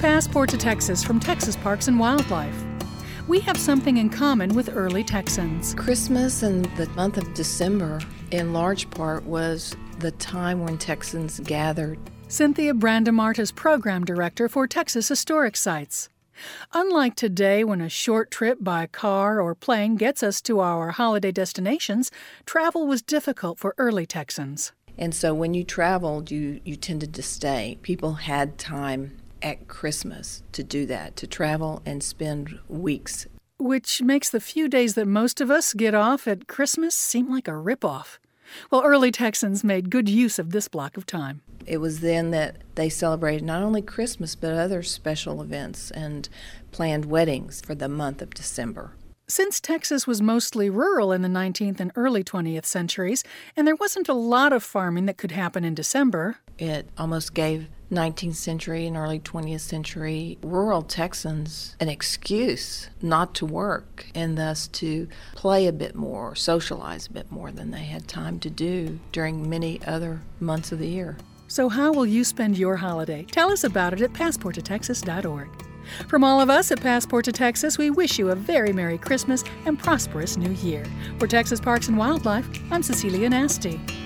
Passport to Texas from Texas Parks and Wildlife. We have something in common with early Texans. Christmas and the month of December, in large part, was the time when Texans gathered. Cynthia Brandemart is Program Director for Texas Historic Sites. Unlike today, when a short trip by car or plane gets us to our holiday destinations, travel was difficult for early Texans. And so when you traveled, you tended to stay. People had time at Christmas to do that, to travel and spend weeks. Which makes the few days that most of us get off at Christmas seem like a ripoff. Well, early Texans made good use of this block of time. It was then that they celebrated not only Christmas, but other special events and planned weddings for the month of December. Since Texas was mostly rural in the 19th and early 20th centuries, and there wasn't a lot of farming that could happen in December, it almost gave 19th century and early 20th century rural Texans an excuse not to work and thus to play a bit more, socialize a bit more than they had time to do during many other months of the year. So how will you spend your holiday? Tell us about it at PassportToTexas.org. From all of us at Passport to Texas, we wish you a very Merry Christmas and prosperous New Year. For Texas Parks and Wildlife, I'm Cecilia Nasty.